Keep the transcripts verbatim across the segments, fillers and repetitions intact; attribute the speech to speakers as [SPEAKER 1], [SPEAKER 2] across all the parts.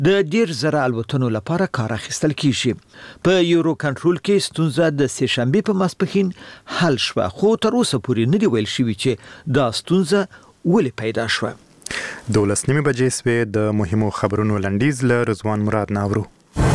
[SPEAKER 1] د ډیر زره الوتنو لپاره کار اخیستل کیږي. په یورو کنټرول کې ستونزه د سه شنبه په ماسپښین حل شوه، خو تر اوسه پورې نه دی ویل شوی چې دا ستونزه ولې پیدا شوه.
[SPEAKER 2] دولس نیمه بجې سوې. د مهمو خبرونو لنډیز له رضوان مراد ناورو.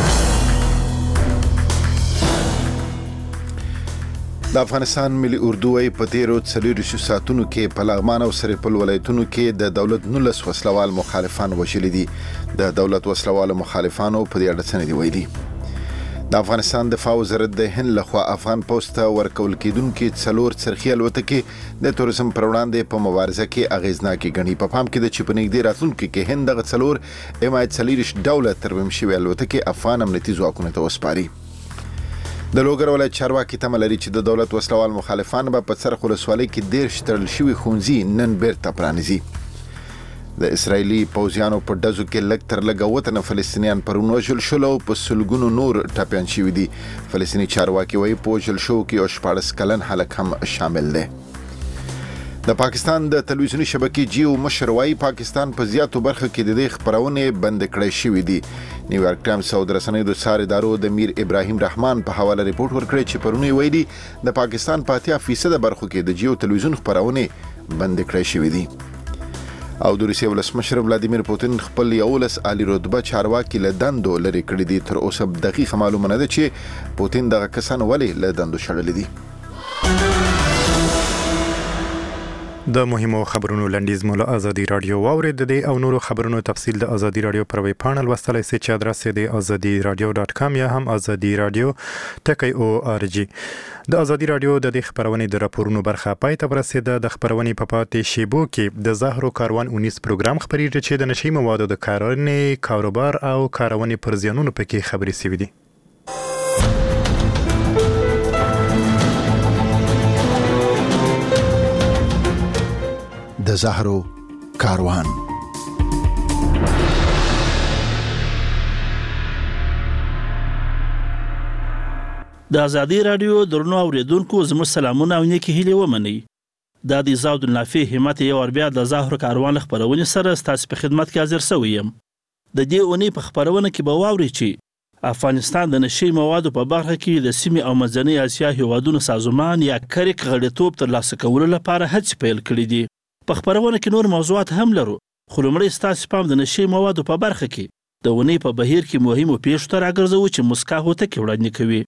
[SPEAKER 3] د افغانستان ملي اردو ای په تیرو څلوېښتو ساعتونو کې په لغمان او سرپل ولایتونو کې د دولت نولس وسلوال مخالفان وژلي دي. د دولت وسلوالو مخالفانو په دې اړه څه نه دي ویلي. د افغانستان دفاع وزارت د هند لخوا افغان پوسټ ته ورکول کېدونکي څلور څرخي الوتکې د توریزم پر وړاندې په مبارزه کې اغیزناکې ګڼي. په پام کې ده چې په نږدې راتلونکي کې هند دغه څلور ام آی څلوېښت ډوله ترمیم شوي الوتکې افغان امنیتي ځواکونو ته وسپاري. د لوګر ولایت چارواکي تمه لري چې د دولت وسلوال مخالفان به په څرخ ولسوالۍ کې دېرش تړل شوي ښوونځي نن بیرته پرانیزي. د اسرایلي پوځیانو په ډزو کې لږ تر لږه اووه تنه فلسطینیان پرون وژل شول او په سلګونو نور ټپیان شوي دي. فلسطیني چارواکي وایي په وژل شوو کې یو شپاړس کلن هلک هم شامل دی. د پاکستان د تلویزیوني شبکې جیو مشر وایي پاکستان په زیاتو برخو کې د دې خپرونې بند کړې شوې دي. نیویارک ټایمز او د رسنیو د څار ادارو د میر ابراهیم رحمان په حواله ریپورت ورکړی چې پرونی ویلي د پاکستان په اتیا فیصد برخو کې د جیو تلویزیون خپرونې بند کړې شوې دي. او د روسیې ولسمشر ولادیمیر پوتین خپل یولس عالی رتبه چارواکي له دندو لرې کړي دي. تر اوسه دقیقه معلومه نه ده چې پوتین دغه کسان ولې له دندو شړلي دي.
[SPEAKER 2] د مهمو خبرونو لنډیز مو له ازادي رادیو واورید. د دې او نورو خبرونو تفصیل د ازادي رادیو پر ویب پاڼه لوستلی سئ چې ادرس یې د ازادي رادیو ډاټ کام یا هم ازادي رادیو ټکی او آر جی. د ازادي رادیو د دې خبرونې د راپورونو برخه پای ته ورسېده. د خبرونې په پاتې شیبو کې د زهرو کاروان اونیس پروګرام خپرېږي چې د نشي موادو د کارونې، کاروبار او کارونې پر زیانونو پکې خبرې شوي دي.
[SPEAKER 3] د زهرو کاروان.
[SPEAKER 4] د ازادي رادیو درنو اوریدونکو زموږ سلامونه او نیکی هیلې ومنئ. دا د زاود النافع همت یو ور بیا د زهرو کاروان خبرونه سره ستاسو په خدمت کې حاضر شوی یم. د دې اونۍ په خبرونه کې به واورئ چې افغانستان د نشي موادو په برخه کې د سیمې او منځنۍ اسیا هیوادونو سازمان یا کریک غړیتوب ترلاسه کولو لپاره هڅې پیل کړې دي. په خبرونه کې نور موضوعات هم لرو، خو لومړی ستاسو پام د نشي موادو په برخه کې د اونۍ په بهیر کې مهمو پیښو ته راګرځوو چې مسکا هوتکې وړاندې کوي.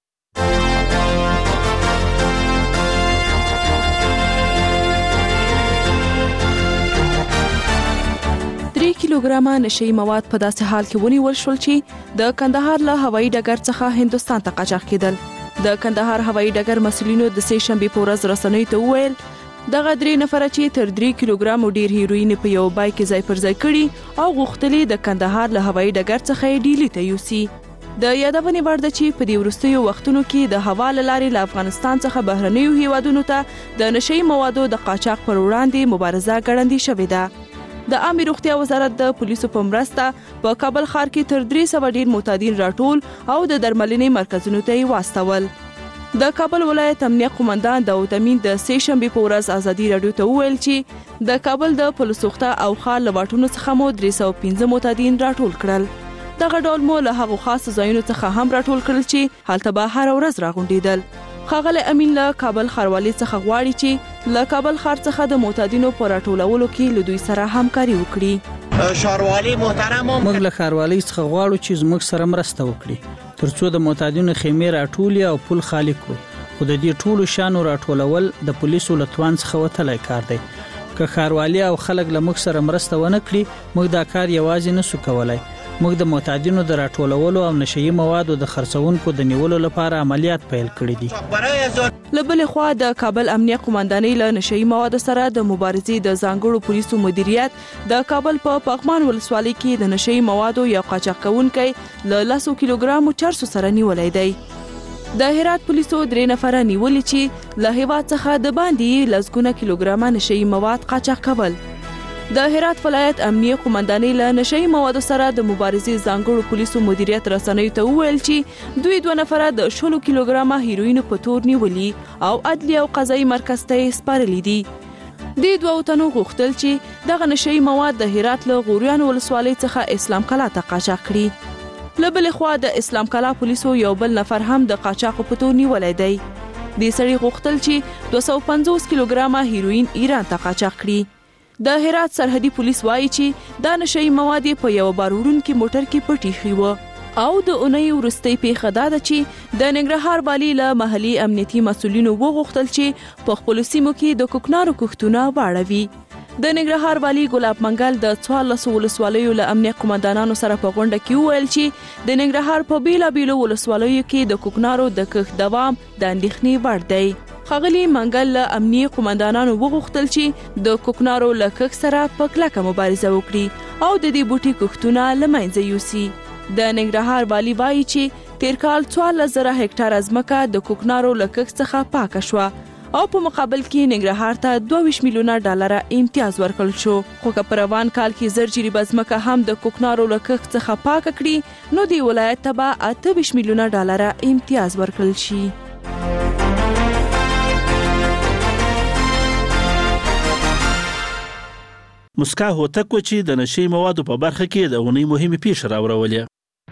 [SPEAKER 5] درې کیلوګرامه نشي مواد په داسې حال کې ونیول شول چې د کندهار له هوایي ډګر څخه هندوستان ته قاچاق کېدل. د کندهار هوایي ډګر مسؤلینو د سه شنبې په ورځ رسنیو ته وویل دغه درې نفره چې تر درې کیلوګرامو ډیر هیروین په یو بای کې ځای پر ځای کړي او غوښتلې د کندهار له هوایي ډګر څخه یې ډیلی ته یوسي. د یادونې وړ ده چې په دې وروستیو وختونو کې د هوا له لارې له افغانستان څخه بهرنیو هیوادونو ته د نشي موادو د قاچاق پر وړاندې مبارزه ګړندۍ شوې ده. د عامه روغتیا وزارت د پولیسو په مرسته په کابل ښار کې تر درې سوه ډیر معتادین راټول او د درملنې مرکزونو ته یې واستول. د کابل ولایت امنیه قومندان داود امین د سه شنبې په ورځ ازادي رادیو ته وویل چې د کابل د پلسوخته او خال له واټونو څخه مو درې سوه پنځه معتادین راټول کړل. دغه ډول مو له هغو خاصو ځایونو څخه هم راټول کړل چې هلته به هره ورځ راغونډېدل. ښاغلی امین له کابل ښاروالۍ څخه غواړي چې له کابل ښار څخه د معتادینو په راټولولو کې له دوی سره همکاري وکړي.
[SPEAKER 6] ښاروالۍ محترم
[SPEAKER 7] موږ له ښاروالۍ څخه غواړو چې زموږ سره مرسته وکړي ترڅو د معتادینو خیمې راټولي او پل خالي کړو. خو د دې ټولو شانو راټولول د پولیسو له توان څخه وتلی کار دی. که ښاروالي او خلک له موږ سره مرسته ونه کړي موږ دا کار یوازې نسو کولای. موږ د معتادینو د راټولولو او نشهیي موادو د خرڅونکو د نیولو لپاره عملیات پیل کړي دي.
[SPEAKER 5] له بلې خوا د کابل امنیه قومندانۍ له نشهیي موادو سره د مبارزې د ځانګړو پولیسو مدیریت د کابل په پغمان ولسوالۍ کې د نشهیي موادو یو قاچاق کوونکی له لسو کیلوګرامو چرسو سره نیولی دی. د هرات پولیسو درې نفره نیولي چې له هیواد څخه د باندې لسګونه کیلوګرامه نشهیي مواد قاچاق کول. د هرات ولایت امنیه قومندانۍ له نشهیي موادو سره د مبارزې ځانګړو پولیسو مدیریت رسنیو ته وویل چې دوی دوه نفره د شلو کیلوګرامه هیروینو په تور نیولي او عدلي او قضایي مرکز ته یې سپارلي دي. د دوه تنو غوښتل چې دغه نشئی مواد د هرات له غوریان ولسوالۍ څخه اسلام کلا ته قاچاق کړي. له بلې خوا د اسلام کلا پولیسو یو بل نفر هم د قاچاقو په تور نیولی دی. د سړي غوښتل چې دوه سوه پنځوس کیلوګرامه هیروین ایران ته قاچاق کړي. د هرات سرحدي پولیس وایي چې دا نشئی مواد په یو بار وړونکي موټر کې پټ ایښي وو. او د اونۍ وروستۍ پیښه دا ده چې د ننګرهار والي له محلي امنیتي مسؤلینو وغوښتل چې په خپلو سیمو کې د کوکنارو کښتونه واړوي. د ننګرهار والي ګلاب منګل د څوارلسو ولسوالیو له امنیه قومندانانو سره په غونډه کې وویل چې د ننګرهار په بیلابیلو ولسوالیو کې د کوکنارو د کښت دوام د اندېښنې وړ دی. ښاغلي منګل له امنیه قومندانانو وغوښتل چې د کوکنارو له کښت سره په کلکه مبارزه وکړي او د دې بوټي کښتونه له منځه یوسي. د ننګرهار والي وایي چې تیر کال څوارلس زره هکټاره ځمکه د کوکنارو له کښت څخه پاکه شوه او په مقابل کې ننګرهار ته دوه ویشت میلیونه ډالره امتیاز ورکړل شو. خو که په روان کال کې زر جریبه ځمکه هم د کوکنارو له کښت څخه پاکه کړي نو د ولایت ته به اته ویشت میلیونه ډالره امتیاز ورکړل شي.
[SPEAKER 4] مسکا هوتک و چې د نشئی موادو په برخه کې د اونۍ مهمې پیښې راوړولې.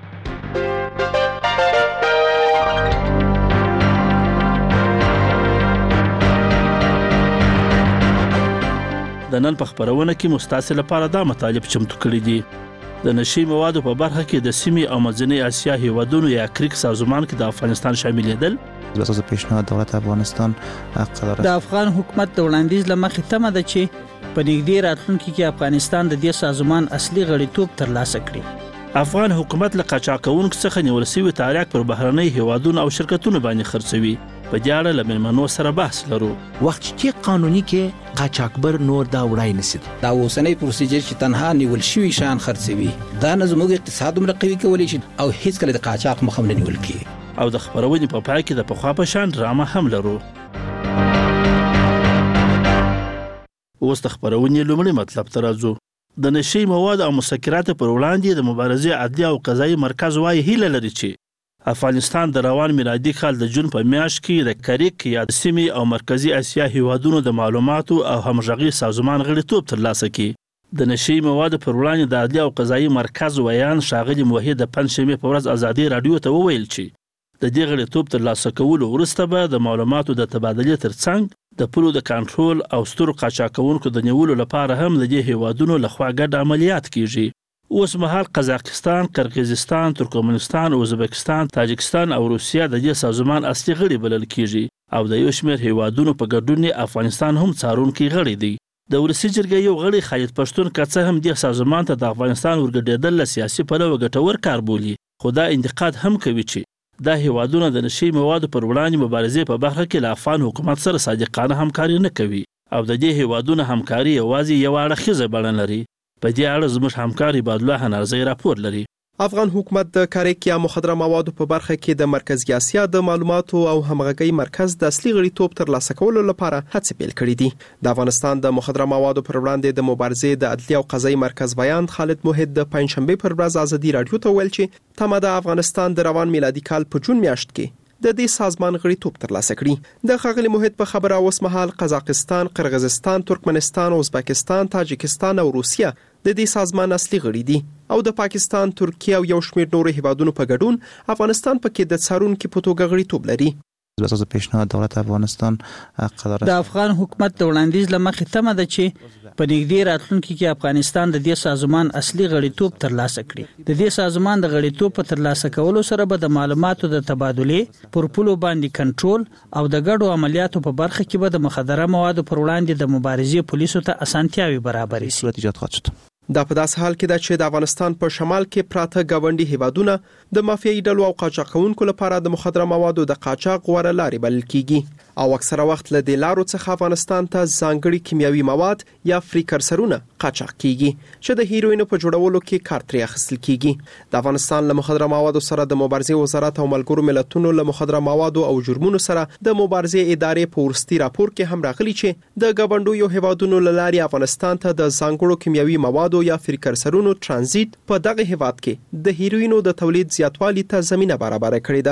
[SPEAKER 4] د نن په خبرونه کې مستاسل لپاره دا مطالب چمتو کړی دي. د نشئی موادو په برخه کې د سیمې او منځنۍ اسیا هیوادونو یا کریک سازمان کې د افغانستان شاملېدل.
[SPEAKER 8] د اساس پیشنهاد دولت افغانستان قرار
[SPEAKER 7] د افغان حکومت د وړاندیز له مخې تمه ده چې په نږدې راتلونکي کې افغانستان د دې سازمان اصلي غړیتوب ترلاسه کړي.
[SPEAKER 4] افغان حکومت له قاچاقونکو څخه نیول شوي تاریخ پر بهرنۍ هیوادونو او شرکتونو باندې خرڅوي. په دې اړه له مېلمنو سره بحث لرو.
[SPEAKER 9] وخت چې قانوني کې قاچاقبر نور دا وړای نشي.
[SPEAKER 10] دا اوسنۍ پروسیجر چې تنها نیول شوي شان خرڅوي دا نه زموږ اقتصاد هم قوي کولی شي او هیڅ کله د قاچاق مخه نه نیول کیږي.
[SPEAKER 4] او د خبرونې په پای کې د پخوا په شان ډرامه هم لرو. اوس د خبرونې لومړی مطلب ته راځو. د نشئی مواد او مسکرات پر وړاندې د مبارزې عدلي او قضایي مرکز وايي هیله لري چې افغانستان د روان میلادي کال د جون په میاشت کې د کریک یا د سیمې او مرکزی اسیا هیوادونو د معلوماتو او همغږي سازمان غړیتوب ترلاسه کړي. د نشئی مواد پر وړاندې د عدلي او قضایي مرکز ویان ښاغلي موحد د پنځشنبې په ورځ ازادي رادیو ته وویل چې د دې غړیتوب ترلاسه کولو وروسته به د معلوماتو د تبادلې ترڅنګ د پولو د کنټرول او سترو قاچاقونکو د نیولو لپاره هم د دې هیوادونو لخوا ګډ عملیات کیږي. اوس مهال قزاقستان، قرغیزستان، ترکمنستان، ازبکستان، تاجکستان او روسیه د دې سازمان اصلي غړي بلل کیږي او د یو شمېر هیوادونو په ګډون افغانستان هم څارونکي غړي دی. د ولسي جرګې یو غړي خالد پښتون که څه هم دې سازمان ته د افغانستان ورګډېدل له سیاسي پلوه ګټور کار بولي، خو دا انتقاد هم کوي چې دا هیوادونه د نشئی موادو پر وړاندې مبارزې په برخه کې له افغان حکومت سره صادقانه همکاري نه کوي او د دې هیوادونو همکاري یوازې یو اړخیزه بڼه لري. په دې اړه زموږ همکار عبادالله هنرزی راپور لري.
[SPEAKER 11] افغان حکومت د کریک یا مخدره موادو په برخه کې د مرکزی اسیا د معلوماتو او همغږي مرکز د اصلي غړیتوب ترلاسه کولو لپاره هڅې پیل کړې دي. د افغانستان د مخدره موادو پر وړاندې د مبارزې د عدلي او قضایي مرکز بیان خالد موحد د پنځشنبه پر ورځ ازادي رادیو ته ویل چې تمه د افغانستان د روان میلادي کال په جون میاشت کې د دې سازمان غړیتوب ترلاسه کړي. د خغلی موحد په خبره اوس مهال قزاقستان، قرغیزستان، ترکمنستان، ازبکستان، تاجکستان او روسیه د دې سازمان اصلي غړي دي او د پاکستان، ترکیه او یو شمېر نورو هیوادونو په ګډون افغانستان پکې د څارونکو په توګه غړیتوب لري.
[SPEAKER 8] د اساس پیشنهاد دولت افغانستان قرار
[SPEAKER 7] د افغان حکومت د وړاندیز له مخې تمه ده چې په نږدې راتلونکي کې افغانستان د دې سازمان اصلي غړیتوب ترلاسه کړي. د دې سازمان د غړیتوب په ترلاسه کولو سره به د معلوماتو د تبادلې پر پولو باندې کنټرول او د ګډو عملیاتو په برخه کې به د مخدره موادو پر وړاندې د مبارزې پولیسو ته اسانتیاوي برابرې شي.
[SPEAKER 11] دا په داس حال کې ده چې د افغانستان په شمال کې پراته گاونډي هیوادونه د مافیایي ډلو او قاچاقونکو لپاره د مخدره موادو د قاچاق غوړه لارې بلل کیږي او اکثره وخت له دې لارو څخه افغانستان ته ځانګړي کیمیاوي مواد یا فریکرسرونه قاچاق کیږي چې د هیروینو په جوړولو کې کار ترې اخیستل کیږي. د افغانستان له مخدره موادو سره د مبارزې وزارت او ملګرو ملتونو له مخدره موادو او جرمونو سره د مبارزې ادارې په ورستي راپور کې هم راغلي چې د ګاونډو یو هیوادونو لاري افغانستان ته د ځانګړو کیمیاوي موادو یا فریکرسرونو ترانزیت په دغه هیواد کې د هیروینو د تولید زیاتوالي ته زمينه برابر کړې ده.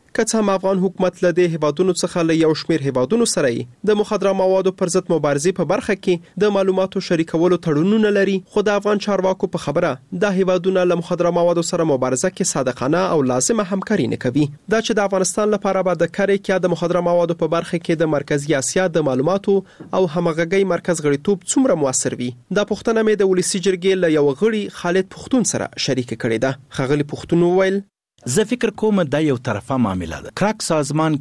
[SPEAKER 11] که څه هم افغان حکومت له دې هیوادونو څخه له یو شمېر هیوادونو سره د مخدره موادو پر ضد مبارزې په برخه کې د معلوماتو شریکولو تړونونه لري، خو د افغان چارواکو په خبره دا هیوادونه له مخدره موادو سره مبارزه کې صادقانه او لازمه همکاري نه کوي. دا چې د افغانستان لپاره به د کارېکیا د مخدره موادو په برخه کې د مرکزی اسیا د معلوماتو او همغږي مرکز غړیتوب څومره موثر وي، دا پوښتنه مې د ولسی جرګې له یو غړي خالد پښتون سره شریک کړې ده. خغلی پښتون وویل
[SPEAKER 9] زه فکر کوم دا یو طرفه معامله ده. کرک سازمان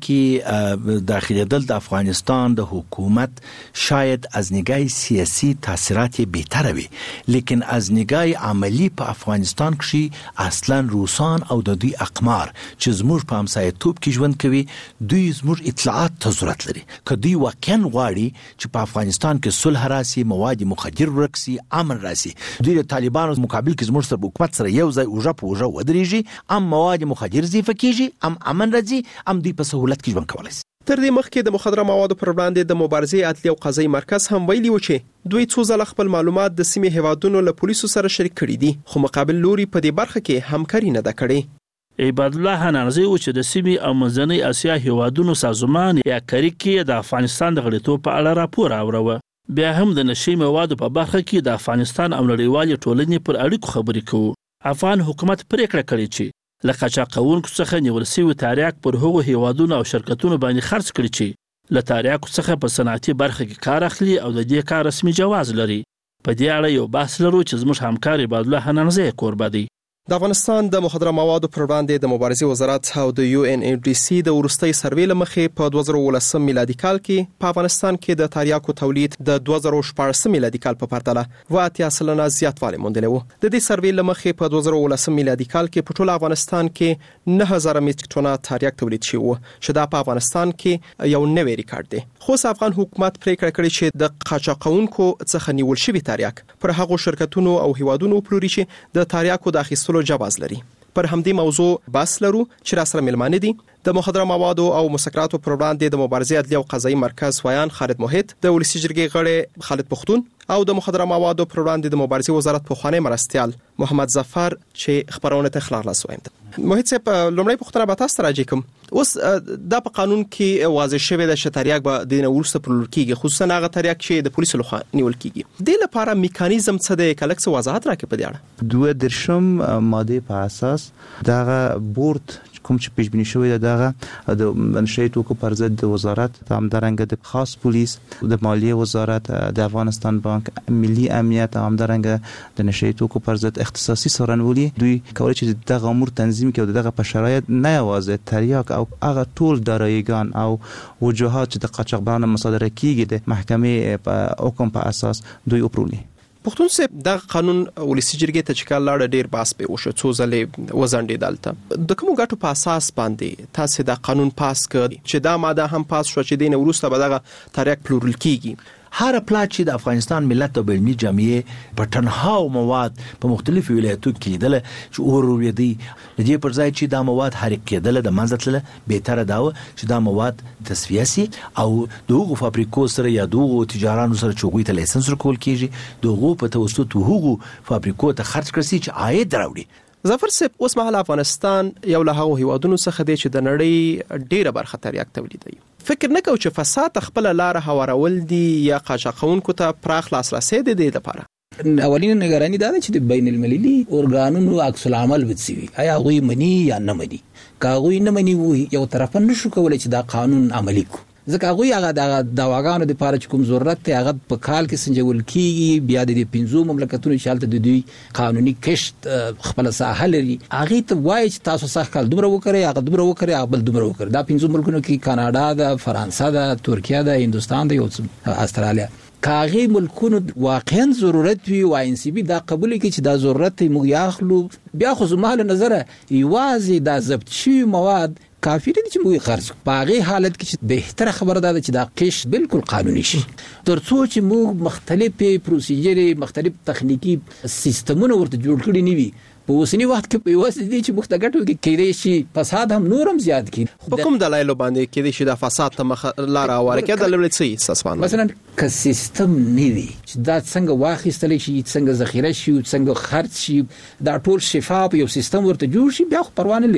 [SPEAKER 9] کې داخليدل د افغانستان د حکومت شاید از نگاه سیاسی تاثیرات بهتره وي، لیکن از نگاه عملی په افغانستان کې اصلا روسان او د دوی اقمار چې زموږ په همسایه‌توب کې ژوند کوي، دوی زموږ اطلاعات ته ضرورت لري. که دوی واقعا غواړي چې په افغانستان کې صلح راسي، مواد مخدر ورکسي، امن راسي، دوی د طالبانو مقابل کې زموږ سره حکومت سره یو ځای اوجه په اوجه ودرېږي، ام مواد مخدر زیفه کیږي، ام امن راځي، ام دوی په سهولت کې ژوند کولای شي.
[SPEAKER 11] تر دې مخکې د مخدره موادو پر وړاندې د مبارزې عدلي او قضایي مرکز هم ویلي و چې دوی څو ځله خپل معلومات د سیمې هیوادونو له پولیسو سره شریک کړي دي، خو مقابل لوري په دې برخه کې همکاري نه ده کړې.
[SPEAKER 4] عباد الله حنانزی و چې د سیمې او منځنۍ اسیا هیوادونو سازمان یا کریکي د افغانستان د غړیتوب په اړه راپور اوروه. بیا هم د نشي موادو په برخه کې د افغانستان او نړیوال ټولنې پر اړیکو خبرې کوو. افغان حکومت پریکړه کړې چې لکه قاچاقونکو څخه نیول شوی تاریاک پر هغو هیوادونو او شرکتونو باندې خرڅ کړي چې له تاریاکو څخه په صنعتي برخه کې کار اخلي او د دې کار رسمي جواز لري. په دې اړه یو بحث لرو چې زموږ همکار عباد الله حنانزی کوربه دی.
[SPEAKER 11] د افغانستان د مخدره موادو پر وړاندې د مبارزې وزارت او د یو ان ای ډي سي د ورستۍ سروې لمخې په دوه زره ولسم میلادي کال کې په افغانستان کې د تاریاکو تولید د دوه زره شپږ میلادي کال په پرتله و اتیا سلنه زیاتوالی موندلی و. د دې سروې لمخې په دوه زره ولسم میلادي کال کې په ټول افغانستان کې نه هزار میټریک ټنه تاریاک تولید شوی و، چې دا په افغانستان کې یو نوی ریکارډ دی. خو افغان حکومت پریکړه کړې چې د قاچاقونکو څخه نیول شوی تاریاک پر هغو شرکتونو او هیوادونو پلوري چې د تاریاکو د اخیستلو جواز لري. پر همدې موضوع بحث لرو چې را سره ملمانه دي د مخدره موادو او مسکراتو پر وړاندې د مبارزې عدلي او قضایي مرکز ویان خالد موحد، د ولسی جرګې غړی خالد پښتون او د مخدره موادو پر وړاندې د مبارزې وزارت پخوانی مرستيال محمد ظفر چې خبرونه ته خلاص لاسوایم. موحد صاحب، لومړی پوښتنه به تاسو راځي کوم اوس دا په قانون کې واضح شوی د شتاریاک به د نورسته پر لورکیږي، خصوصا هغه تاریاک چې د پولیسو لخوا نیول کیږي. د لپاره میکانیزم څه د کلکس وضاحت راکې په دې اړه.
[SPEAKER 8] دوه درشم ماده په اساس دغه بورد کوم چې پیش بینی شوی دغه د منشأ توکو پر ضد د وزارت هم درنګ د خاص پولیس، د مالیه وزارت، د افغانستان بانک، ملي امنیت هم درنګ د نشي توکو پر ضد اختصاصي څارنوالي دوی کولای چې دغه امور تنظیم کړي او دغه په شرایط نه یوازې تریاک او هغه ټول داراییګان او وجوهات چې د قاچاقبرانو مصادره کیږي د محکمې په حکم په اساس دوی اپرولي.
[SPEAKER 11] پښتون صاحب، د قانون ولسی جرګې ته چې کال لاړ ډیر باس به وشو، څو ځلې وزنډې دالته د کوم غټو په اساس باندې تاسو د قانون پاس کړ چې دا ماده هم پاس شو چې دین ورسته به دغه تاریخ پلورل کیږي.
[SPEAKER 9] هر پلا چې د افغانستان ملت او بینی جمعیت په تنها مواد په مختلفو ولایتونو کې کېدل چې اوروري دي، د دې پر ځای چې دا مواد حرکت کېدل د منځتله به تر داو چې دا مواد تصفیه سي او دغه فابریکو سره یا دغه تجارانو سره چوغوي ته لایسنس ورکول کیږي، دغه په توسط هغو فابریکو ته خرج کړي چې عاید راوړي.
[SPEAKER 11] ظفر صاحب، اوس مهال افغانستان یو له هغو هیوادونو څخه دی چې د نړۍ ډیره برخه تریاک تولیدوي. فکر نه کوم چې فساد خپل لار هوارول دي یا قاچاقونکو ته پراخ لاسرسي دي د لپاره.
[SPEAKER 10] اولین نگرانی دا ده چې د بین المللي ارګانونو عکس العمل وڅوي، آیا غوي منی یا نه منی. کاغوی نه منی وو یو طرف نشو کولای چې دا قانون عملی کو، ځکه غوي هغه د دواګانو د لپاره چې کوم ضرورت ته هغه په کال کې سنجول کیږي. بیا د پنځو مملکتونو شالته د دوی قانوني کشت خپل ساحه لري، هغه ته وایي چې تاسو سخت کال دومره وکړي، هغه دومره وکړي، هغه بل دومره وکړي. دا پنځو ملکونو کې کاناډا ده، فرانسه ده، ترکیه ده، هندستان ده، یو استرالیا. کاغي ملکونو واقعا ضرورت وي او ان سی بي دا قبول کوي چې دا ضرورت موږ یاخلو. بیا خو زموږ نظر یوازې دا ضبط شوی مواد کافی دي چې موږ خرج په هغه حالت کې چې بهتره خبره ده چې دا قش بالکل قانوني شي، ترڅو چې موږ مختلفې پروسیجرې، مختلف تخنیکی سیستمونه ورته جوړ کړی نیوي. په اوسنی وخت کې په واسطه دي چې مختګټو کې کېدای شي فساد هم نورم زیات کړي.
[SPEAKER 11] په کوم دلایل باندې کېدای شي دا فساد ته مخ لار اوره کې د لوړ څه اساسونه
[SPEAKER 10] مثلا ک سیستم نیوي چې دا څنګه واخیستل شي، څنګه ذخیره شي، څنګه خرڅ شي، دا ټول شفاف یو سیستم ورته جوړ شي، بیا خو پروا نه لري.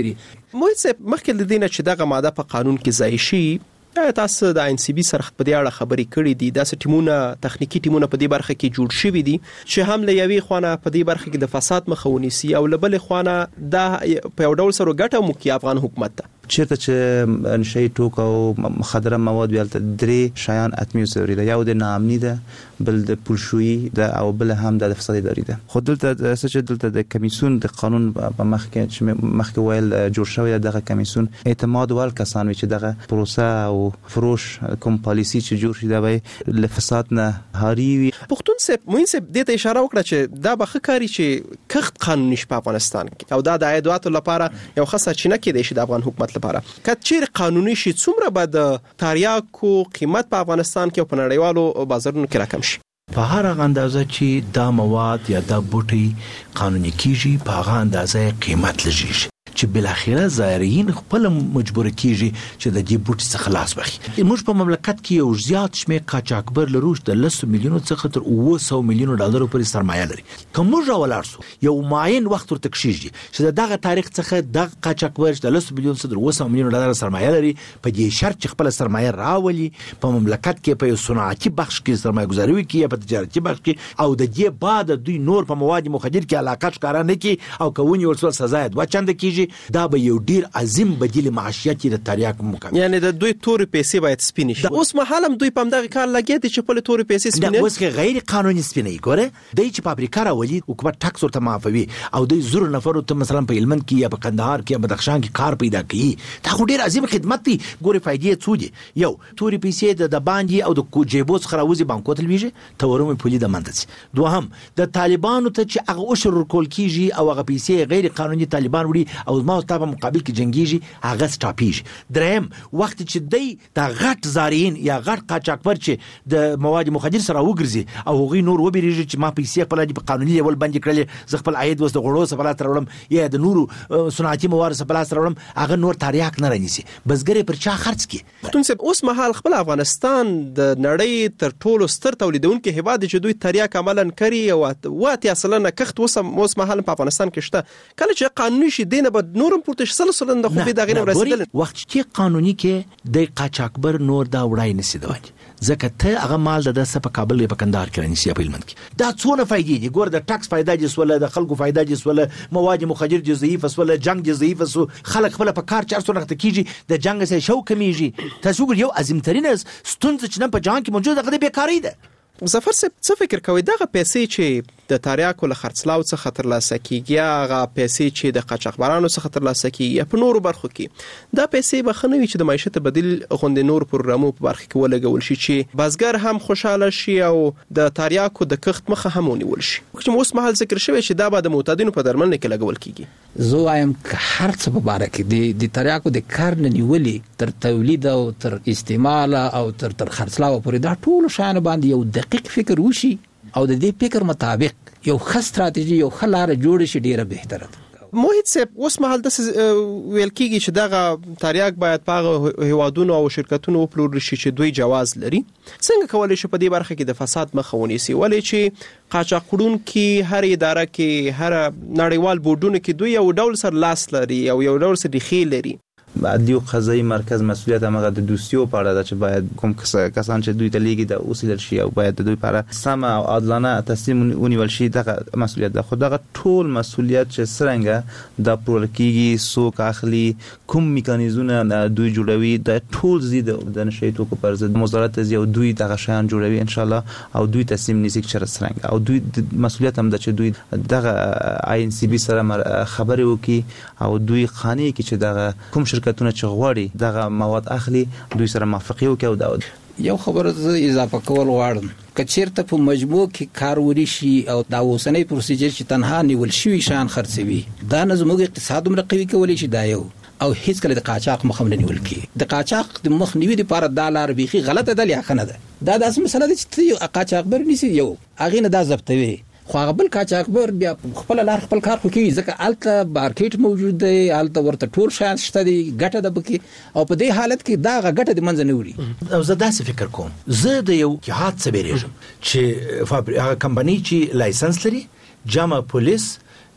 [SPEAKER 11] موږ څه مخکې د دینه چې دغه ماده په قانون کې ځای شي تاسو د آی ان سی بي سره په دې اړه خبرې کړې دي داسې ټیمونه تخنیکی ټیمونه په دې برخه کې جوړ شوي دي چې هم له یوې خوا نه په دې برخه کې د فساد مخه ونیسي او له بلې خوا نه دا په یو ډول سره ګټه موکي افغان حکومت ته
[SPEAKER 8] چیرته چې نشي ټوک او مخدره مواد بیلته درې شیان اتمی وسوري ده یو د ناامني ده بل د پولشويي ده او بل هم د فساد اداري ده خو دلته سچ دلته د کمیسیون د قانون په مخ کې چې مخ کې ویل جوړ شوی دغه کمیسیون اعتماد ول کسان چې دغه پروسه او فروش کوم پالیسی چې جوړ شي دا به له فساد نه هاري وي
[SPEAKER 11] پښتون سپ موږ سپ د ته اشاره وکړه چې دا به ښکاری چې کخت قانوني شپه افغانستان کې او دا د عیدواتو لپاره یو خاصه چینه کې د افغان حکومت لپاره کچیر قانوني شي څومره به د تاریاکو قیمت په افغانستان کې په نړیوالو بازارونو کې راکم شي
[SPEAKER 9] په هر اندازه چې دا مواد یا دا بوټي قانوني کیږي په هغه اندازه قیمت لږیږي چې بل اخره زایرین خپل مجبور کیږي چې د دې بوټي څخه خلاص بخي موږ په مملکت کې یو زیات شمېر قاچاقبر لروش د لس میلیونو څخه تر اوه سوه میلیونو ډالرو پورې سرمایه لري کوم راولار سو یو معین وخت ورته کیږي چې دغه تاریخ څخه د قاچاقبر د لس میلیون څخه تر اوه سوه میلیونو ډالر سرمایه لري په دې شرط چې خپل سرمایه راولي په مملکت کې په یو صنعتي بخش کې سرمایه گذاري وکړي په تجارتي بخش کې او د دې بعد دوی نور په مواد مخدر کې علاقه ښکارا نه کی او کوونی ورسره سزا دوه چنده کیږي دا به یو ډیر عظیم بدیل معاشیت د تریاک مکمل
[SPEAKER 11] یعنی د دوی تور پیسې باید سپینې شي اوس مهال هم دوی په دغه کار لګي دي چې په تور پیسې سپینې
[SPEAKER 9] دا اوس کې غیر قانوني سپینې ګوره د چې فابریکا راولي حکومت ټاکس ورته معافوي او د زور نفر ته مثلا په هلمند کې یا په کندهار کې یا بدخشان کې کار پیدا کوي دا خو ډیر عظیم خدمت دی ګوره فائدې څو دي یو تور پیسې د باندې او د کوجيبوس خراوزي بانکو تلويزه تورم پولی د منځ دوهم د طالبانو ته چې هغه اوشر کول کیږي او هغه پیسې غیر قانوني طالبان وړي او ما په مقابل کې جنگيږي هغه سټاپیږي درهم وخت چې دی د غټ زارین یا غټ قاچاقبر چې د مواد مخدر سره وګرځي او هغه نور وبېږي چې ما پیسې په لدی په قانوني لیول باندې کړل ز خپل عاید وس د غړو سره ترولم یا د نورو صنعتي مواد سره ترولم هغه نور تاریخ نه رانیسي بسګری پر چا خرڅ کی
[SPEAKER 11] پښتون سپ اوس مهال خپل افغانستان د نړۍ تر ټولو ستر تولیدونکو هیواد چې دوی تریاک عملاً کوي او واته اصلا نه کخت اوس اوس مهال په افغانستان کې شته کله چې قانوني شي دینه به نورم پورته سلسله د خو به دغه نه رسیدل
[SPEAKER 9] وخت چې قانوني کې د قاچاقبر نور دا وړای نسی دوی ځکه ته هغه مال د دسه په کابل په کندهار کې رانیسي په هلمند کې دا څونه فائدې دي ګور د ټاکس فائدہ دي سوله د خلکو فائدہ دي سوله مواد مخدر دي ضعیف سوله جنگ دي ضعیف سو خلک خپل په کار چارسو نخته کیږي د جنگ سره شو کمیږي تاسو ګور یو عظیم ترين ستونزه چې نه په جان کې موجوده غوډه بیکاری ده
[SPEAKER 11] ظفر صاحب څه فکر کوي دغه پیسې چې د تاریاکو له خرڅلاو څخه ترلاسه کیږي هغه پیسې چې د قاچاقبرانو څخه ترلاسه کیږي په نورو برخو کې دا پیسې به خنوي چې د معیشت بدیل غوندې نور پروګرامو په برخه کې ولګول شي چې بازګر هم خوشاله شي او د تاریاکو د کښت مخه هم ونیول شي چې اوس مهال ذکر شوی چې دا به د معتادینو په درمل کې لګول کیږي
[SPEAKER 10] زه وایم هر څه په باره کې د تاریاکو د کار نه نیولې تر تولید او تر استعمال او تر تر خرڅلاو پورې دا ټول شان باندې یو دقیق فکر وشي او د دې فکر مطابق یو ښه ستراتیژي یو ښه لار جوړ شي ډیره بهتره ده
[SPEAKER 11] موحد صاحب اوس مهال د ویل کیږي چې دغه تاریاک باید په هیوادونو او شرکتونو وپلورل شي چې دوی جواز لري څنګه کولای شي په دې برخه کې د فساد مخه ونیسي ولې چې قاچاقړون کې هر اداره کې هر نړیوال بورډونو کې دوی یو ډول سر لاس لري او یو ډول سر دخیل لري
[SPEAKER 8] عدلی او قضایي مرکز مسؤلیت هغه د دوستیو په اړه ده چې باید کوم کسان چې دوی ته لیږي د اوسیدل شي او باید د دوی لپاره سم او عادلانه تصمیم ونیول شي دغه مسؤلیت ده خو دغه ټول مسؤلیت چې څنګه د پرولکیږي سوک اخلي کوم میکانیزمونه دوی جوړوي د ټول زید د نشي توکو پر ضد مزارات زیو دوی دغه شان جوړوي ان شاء الله او دوی تصمیم نیسي چې څنګه او دوی مسؤلیت هم ده چې دوی دغه آی ان سی بي سره خبرې وکي او دوی خاني کې چې دغه کوم شرکتونه چې غواړي دغه مواد اخلي دوی سره موافقه وکړي او دا
[SPEAKER 10] یو خبره زه اضافه کول غواړم کچیرته په مجموع کې کار وري شي او دا اوسنۍ پروسیجر چې تنها نیول شوی شان خرڅوي دا نه زموږ اقتصاد هم قوي کولی شي دا یو او هیڅ کله د قاچاق مخ هم نه نیول کی د قاچاق د مخ نیوي لپاره د لار بيخي غلطه ده یا خنه ده دا داس مسله ده چې قاچاق بر نيسي یو اغه نه دا ضبطوي خو بل قاچاقبر بیا خپل لار خپل کار کوي ځکه الته مارکیټ موجود دی الته ورته ټول شان شته دی ګټه د بکی او په دې حالت کې دا ګټه د منځ نه وړي
[SPEAKER 9] او زه داسې فکر کوم زه د یو جهاد څخه بیرېږم چې فابریکه کمپنی چې لایسنس لري جامه پولیس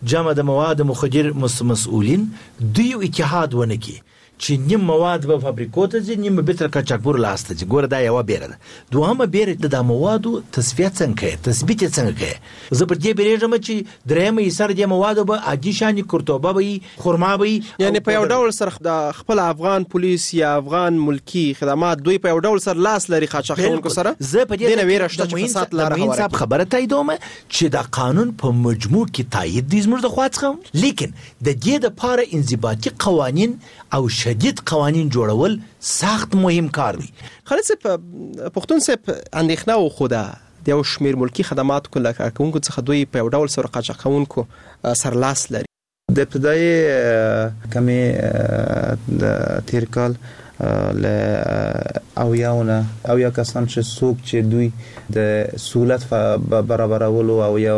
[SPEAKER 9] جمع د مواد مخدر مسؤلین دوی اتحاد ونه کی چې نیم مواد په فابریکو ته ځي نیم به تر کچاکبور لاسته ځي. ګوره دا یو بیره ده. دوهمه بیره د موادو تصفیه څنګه کوي، تثبیت څنګه کوي. زه پر دې بیرېږم چې درېمه یې سر د موادو به عادي شاني کورتوبه به خرما به
[SPEAKER 11] یعنی په یو ډول سره د خپل افغان پولیس یا افغان ملکی خدمات دوی په یو ډول سره لاس لري قاچاقونکو سره.
[SPEAKER 9] زه په دې
[SPEAKER 11] نه ویرشته چې فساد لاره
[SPEAKER 9] هواره صاحب خبره تاییدوم چې دا قانون په مجموع کې تایید دي زموږ د خوا څخه، لیکن د دې لپاره انضباطي قوانین او شدید قوانین جوړول سخت مهم کار دی.
[SPEAKER 11] خالد صاحب پښتون صاحب اندېښنه و خو ده د یو شمېر ملکي خدماتو کارکوونکو څخه دوی په یو ډول سره قاچاقونکو سرلاس لري.
[SPEAKER 8] د ابتدایي کمې د تیر کال ل او یاونه او یا کسان چې څوک چې دوی د سہولت برابرولو او یا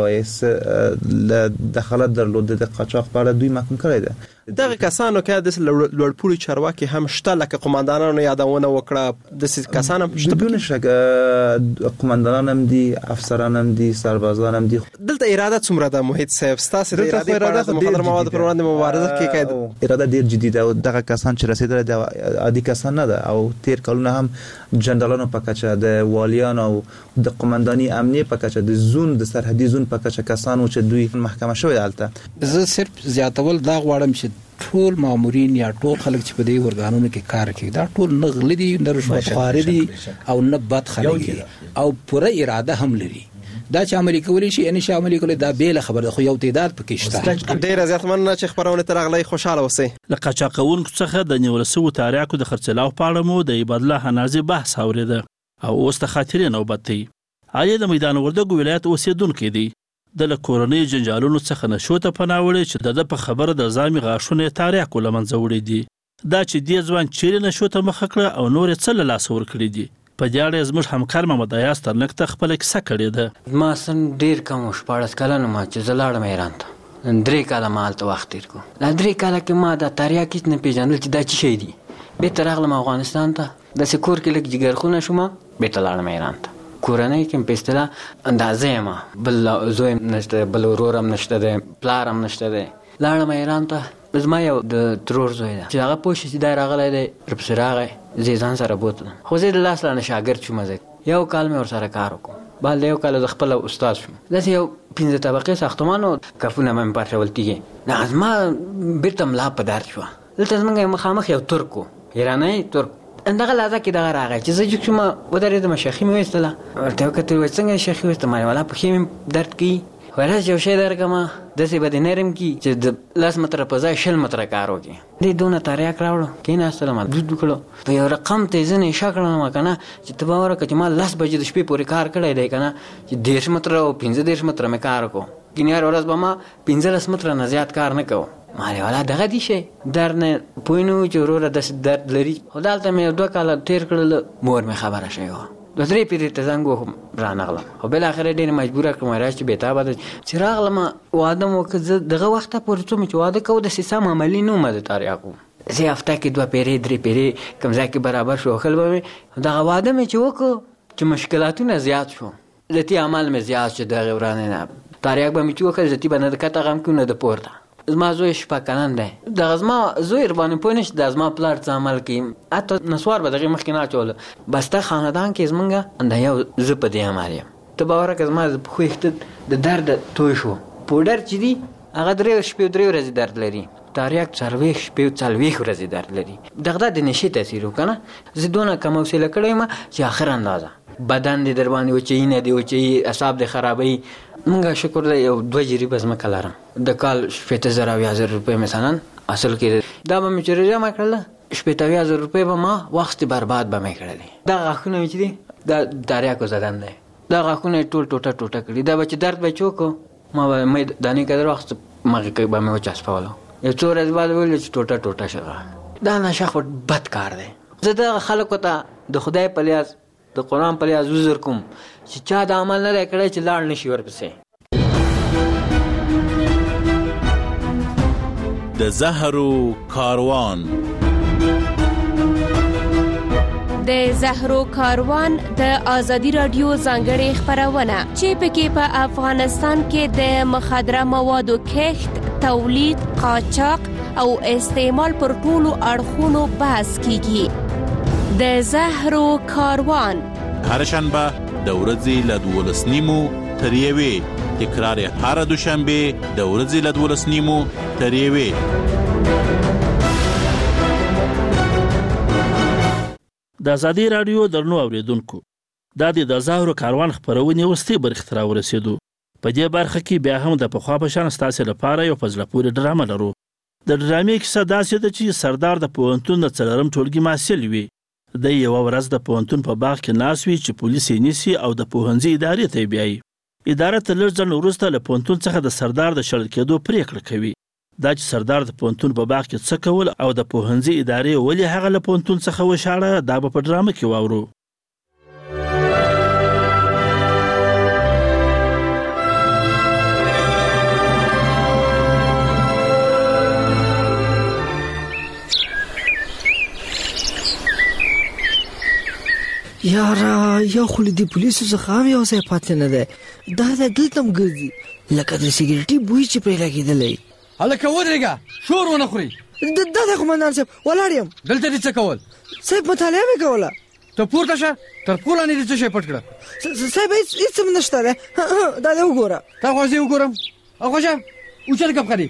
[SPEAKER 8] ل دخالت درلود د قاچاق په اړه دوی محکوم کړی ده.
[SPEAKER 11] دغه کسانو کې د لوړپوړي چارواکي هم شته لکه قوماندانانو یادونه وکړه د کسان هم شته.
[SPEAKER 8] بدون شک قوماندانان هم دي، افسران هم دي، سربازان هم دي.
[SPEAKER 11] دلته اراده څومره ده محیط صاحب ستاسو د اراده په اړه د مخدر موادو پر وړاندې مبارزه کې کوي؟
[SPEAKER 8] اراده ډیر جدي ده. دغه کسان چې رسیدل د عادي کسان نه ده او تیر کلونه هم جنرالانو په کچه د والیان او د قومنداني امنیه په کچه د زون د سرحدي زون په کچه کسانو چې دوی محکمه شوی دلته.
[SPEAKER 10] زه صرف زیاتول دا غواړم چې ټول مامورین یا ټول خلک چې په دې ورګانونو کې کار کوي دا ټول نه غلي دي، نه رشوت خواري دي او نه بد خلک دي او پوره اراده هم لري. دا چې عملي کولی شي ان شاء عملي کولی دا بیل خبر ده، خو یو تعداد پکې شته.
[SPEAKER 11] ډیر زیات مننه چې خبرونه تر غلې خوشاله اوسئ.
[SPEAKER 4] له قاچاقونکو څخه د نیول شوو تاریخو د خرڅلاو په اړه مو د عبادله حنازي بحث اوریده او اوس د خاطرې نوبت دی. آیا د میدان وردګو ولایت اوسیدونکو دی د کورنۍ جنجالونو څخه نشو ته پناوړي چې د په خبره د ځامي غاښونه تاریخ ولمنځه وړي دي. دا چې دې ځوان چیرې نشو ته مخ کړه او نور څه له لاس ور کړی دي. په دې اړه زموږ همکار محمد ایاز ترنک ته خپل کیسه کړې ده.
[SPEAKER 12] ما سن ډیر کم شپاړس کلونه ما چې زلاړم ایران ته درې کاله ما هلته وخت تیر کو. لا درې کاله کې ما د تاریخ هیڅ نه پیژندل چې دا څه شی دي. بیرته راغلم افغانستان ته د سکور کې لږ جګرخونه شوم بیرته لاړم ایران ته. کورنۍ کې په اصطلاح اندازې ما بل زوی نشته، بل ورورم نشته ده، پلارم نشته ده. لاړم ایران ته. زما یو د ترور زوی ده چې هغه پوه شي چې دا راغلی دی ورپسې راغی زه یې ځان سره بوتلم. خو زه د لاس لانه شاګرد شوم. زه یو کال مې ورسره کار وکړو. بعد یو کال د خپل استاد شوم. داسې یو پنځه طبقې ساختمان و کفونه مې پارچول تیږې نه زما بیرته ملا په درد شوه. دلته زموږ مخامخ یو ترک و، ایرانی ترک. اندغه لحظه کې دغه راغی چې زه جګ شوم ودرېدم. شیخي مې ویستله. ورته یې وکتل وایي څنګه شیخي ویسته؟ ما والا پښې مې درد کوي. ورځ یو شی درکمه داسې به دې نرم کي چې د لاس متره په ځای شل متره کار وکړي. دې دونه تریاک راوړو کېناستلم دود وکړو په یو رقم ته یې زه نشه کړم که نه چې ته به وره که چې ما لس بجې د شپې پورې کار کړی دی که نه چې دېرش متره او پنځه دېرش متره مې کار وکړو. ګینې هر ورځ به ما پنځلس متره نه زیات کار نه کوو. ما ویل والا دغه دي شی درد نه پوه نه وو چې وروره داسې درد لري. خو دلته مې یو دوه کاله تېر کړل مور مې خبره شوې وه. دوه درې پیرې ته زنګ وهم رانغلم خو بالاخره ډېره مجبوره کړم راځه چې بېتابه ده چې راغلم واده مې وکړ. زه دغه وخته پورې څوم چې واده کوو داسې سم عملي نه وم د تاریخو. زه هفته کې دوه پیرې درې پیرې کوم ځای کې برابر شو خل به مې دغه واده مې چې وکړو چې مشکلاتونه زیات شو. ذاتي عمل مې زیات شو. دغه ورانه نه تاریخ به مې چې وکړ ذاتي به نه د کته غم کړو نه د پورته. زما زوی شپږ کلن دی. دغه زما زوی رباندې پوه نه شي دا زما پلار څه عمل کوي. حتی نسوار به دغې مخکې نه اچوله. بس ته خاندان کې زمونږ دا یو زه په دې عمل یم. ته باوره که زما په خو یې د درد توی شو. پوډر چې دي هغه درې شپې درې ورځې درد لري. تاریخ څلوېښت شپې څلوېښت ورځې درد لري. دغه د نشې تاثیر و که نه. زه دونه کم حوصله کړی یم چې آخر اندازه بدن دې در باندې وچوي نه دې وچوي اعصاب دې خرابوي. مونږ شکر دی یو دوه جریبه ځمکه لرم. د کال شپېته زره اویا زره روپۍ مثلا حاصل کېده. دا به مې چې جمع کړله شپېته اویا زره روپۍ به ما وخت برباد به مې کړلې. دا غاښونه مې چې دي دا تاریاکو زدن دی. دا غاښونه یې ټول ټوټه ټوټه کړي. دا به چې درد به چې وکړو ما به مې دانې قدر وخت مغې به مې وچسپولو. یو څو ورځې بعد ویل چې ټوټه ټوټه شوه. دا نشه خو بد کار دی. زه دغه خلکو ته د خدای په لیاز د قرآن په لیاز عذر کوم چې چا د عمل نه دی کړی چې لاړ نشي ورپسې.
[SPEAKER 13] د زهرو کاروان د زهرو کاروان د ازادي رادیو ځانګړې خبرونه چې پکې په افغانستان کې د مخدره موادو کښت، تولید، قاچاق او استعمال پر ټولو اړخونو بحث کیږي. د زهرو کاروان
[SPEAKER 14] هر شنبه د ورځې له دولس نیمو تر یوې، تکرار هر دوشنبه د ورځې له دولس نیمو تر یوې.
[SPEAKER 4] د ازادي رادیو درنو اوریدونکو، دا د زهرو کاروان خبرونه وروستۍ برخه ته ورسېدو. په دې برخه کې بیا هم د پخوا په شان ستاسو لپاره یو په زړه پورې ډرامه لرو. د ډرامې کیسه داسې ده چې سردار د پوهنتون د څلورم ټولګي محصل وي. د یو ورځ د پوهنتون په باغ کې ناست وي چې پولیس یې نیسي او د پوهنځي ادارې ته بیایي. اداره ته لږ ځل وروسته له پوهنتون څخه د سردار د شړل کېدو پریکړه کوي. دا چې سردار د پوهنتون په باغ کې څه کول او د پوهنځي ادارې ولې هغه له پوهنتون څخه وشاړه، دا به په ډرامه کې واورو.
[SPEAKER 15] یاره یا خو له دې پولیسو څخه هم یو ځای پاتې نه دی. دا د دلته هم ګرځي لکه د سګریټي بوی چې پرې لګېدلی.
[SPEAKER 16] هلکه ودرېږه، شور ونه خوري.
[SPEAKER 15] دا دی قومندان صاحب، ولاړ یم.
[SPEAKER 16] دلته دې څه کول؟
[SPEAKER 15] صاحب مطالعه مې کوله.
[SPEAKER 16] ته پورته شه، تر پوله نه دې څه شی پټ کړه.
[SPEAKER 15] صاحب هېڅ هم نشته دی. دا دی وګوره.
[SPEAKER 16] تا خو زه وګورم. اخوشه اوچت کپ خري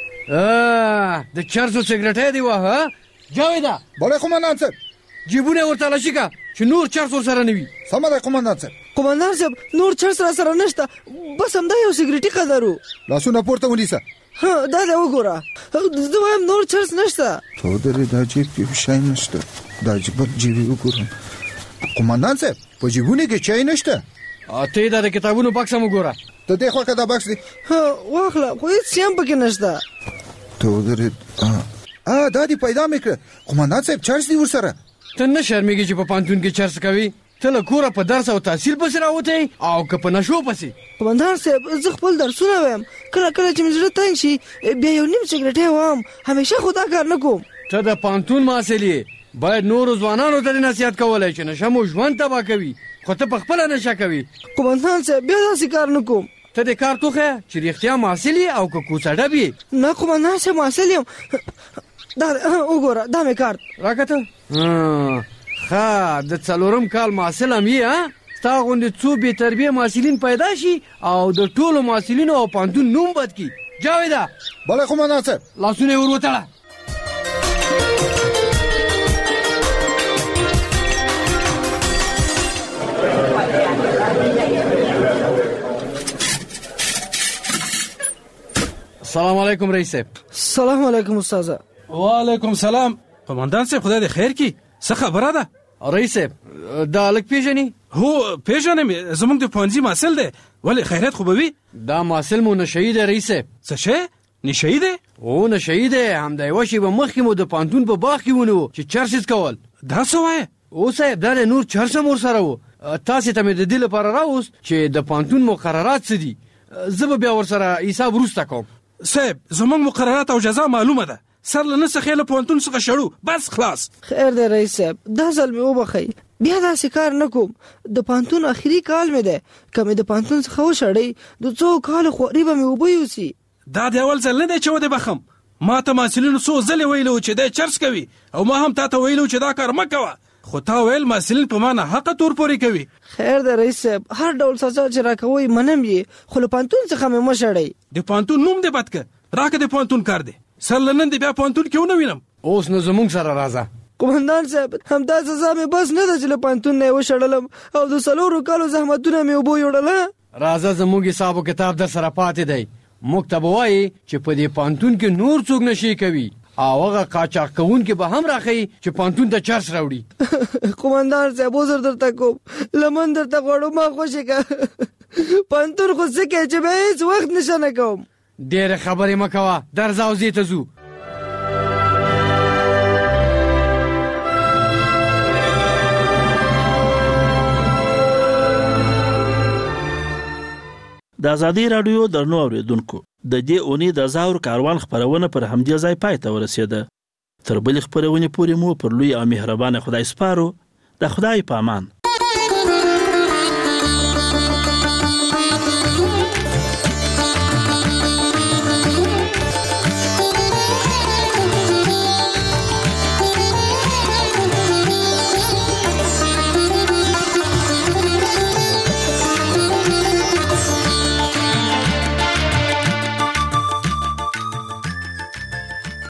[SPEAKER 16] د چرسو سګریټ دی واه. جاویدا
[SPEAKER 17] بله قومندان صاحب،
[SPEAKER 16] جیبونه ورته لاشي کا چې نور چرس ور سره نه وي.
[SPEAKER 17] سمه ده قومندان صاحب.
[SPEAKER 15] قومندان صاحب نور چرس را سره نشته، بس همدا یو سګریټي قدرو.
[SPEAKER 17] لاسونه پورته ونیسه.
[SPEAKER 15] ها دا دی وګوره، زه وایم نور چرس نشته.
[SPEAKER 17] تو درې دا جیب کې شای نشته. دا جیب جیب وګورم. قومندان صاحب په جیبونه کې چای نشته.
[SPEAKER 16] اته دا د کتابونو بکس هم وګوره.
[SPEAKER 17] ته دې خو کدا بکس دی.
[SPEAKER 15] ها واخله، خو هیڅ هم پکې نشته.
[SPEAKER 17] تو درې ا دا دی پیدا میکړه. قومندان صاحب چرس دی ورسره.
[SPEAKER 16] ته نه شرمېږي چې په پانتون کې چرس کوي؟ ته له کوره په درس او تحصیل پسې راوتی او که په نشو پسې؟
[SPEAKER 15] قومندان صاحب زه خپل درسونه وایم، کله کله چې مې زړه تنګ شي بیا یو نیم سګریټ وایم، همیشه خو دا کار نه کوم.
[SPEAKER 16] ته د پانتون محصل یې، باید نورو ځوانانو ته نصیحت کولی چې نشه مو ژوند تباه کوي، خو ته پخپله نشه کوي.
[SPEAKER 15] قومندان صاحب بیا داسې کار نه کوم.
[SPEAKER 16] ته د کار توخه چې رښتیا محصل یې او که کوڅه ډب یې؟
[SPEAKER 15] نه قومندان صاحب محصل یم. دا وګوره دا مې کارت
[SPEAKER 16] راکته. ښه د څلورم کال محصل هم یې. ها ستا غوندې څو بې تربیه محصلین پیدا شي او د ټولو محصلینو او پانتون نوم بد کړي. جاویده
[SPEAKER 17] بله قومندان صاحب.
[SPEAKER 16] لاسونه یې ور وتړه. السلام علیکم رئیس صاحب.
[SPEAKER 15] سلام علیکم استاد.
[SPEAKER 18] وعلیکم سلام. قومندان صاحب خدای دې خیر کی، څه خبره ده؟
[SPEAKER 16] رئیس صاحب دا الک پیژني؟
[SPEAKER 18] هو پیژنم، زمونږ د پوهنځي محصل دی. ولې خیرات خو به وي؟
[SPEAKER 16] دا محصل مو نشهید دی رئیس صاحب.
[SPEAKER 18] څه شی؟ نشهید دی؟
[SPEAKER 16] او نشهید دی. همدا یوه شېبه مخکې مو د پانتون په باغ کې ونیو چې چرس یې کول.
[SPEAKER 18] دا څه وایې؟
[SPEAKER 16] او صاحب دا د نور چرس هم ورسره و. تاسې ته مې د دې لپاره راوست چې د پانتون مقررات څه دي. زه به بیا ورسره حساب وروسته کوم.
[SPEAKER 18] صاحب زمونږ مقررات او جزا معلومه ده. سر له نسخې له پوهنتون څخه شړو، بس خلاص.
[SPEAKER 15] خیر دی رئیس صاحب، دا ځل مې وبخئ، بیا داسې کار نه کوم. د پوهنتون اخري کال مې دی، که مې د پوهنتون څخه وشړئ د څو کالو خواري به مې اوبه یوسي.
[SPEAKER 18] دا د اول ځل نه دی چې ودې بخم. ما ته محصلینو څو ځلې ویلو چې دی چرس کوي او ما هم تا ته ویلو چې دا کار مه کوه، خو تا ویل محصلین په ما ناحقه تور پورې کوي.
[SPEAKER 15] خیر دی رئیس صاحب، هر ډول سزا چې راکوئ منم یې، خو له پوهنتون څخه مې مه شړئ.
[SPEAKER 18] د پوهنتون نوم دې بد که، راکه د پوهنتون کار دی. سر لنن دی بیا پوهنتون کې ونه وینم.
[SPEAKER 16] اوس نو زمونږ سره راځه.
[SPEAKER 15] قومندان صاحب همدا سزا مې بس نه ده چې له پوهنتون نه یې وشړلم او د څلورو کالو زحمتونه مې اوبه یوړله.
[SPEAKER 16] راځه زموږ حساب و کتاب در سره پاتې دی. موږ ته به وایي چې په دې پوهنتون کې نور څوک نشي کوي او هغه قاچاق کوونکي به هم راښیي چې پوهنتون ته چرس راوړي.
[SPEAKER 15] قومندان صاحب عذر درته کوم، لمن درته غواړم ما خوشې که. پوهنتون خو څه کوي چې به هېڅ وخت نشه نه کوم.
[SPEAKER 16] ډېرې خبرې مه کوه، درځه او زی ته ځو.
[SPEAKER 4] د ازادي رادیو درنو اوریدونکو، د دې اونۍ د زهرو کاروان خبرونه پر همدې ځای پای ته ورسېده. تر بلې خبرونې پورې مو پر لوی او مهربانه خدای سپارو. د خدای په امان.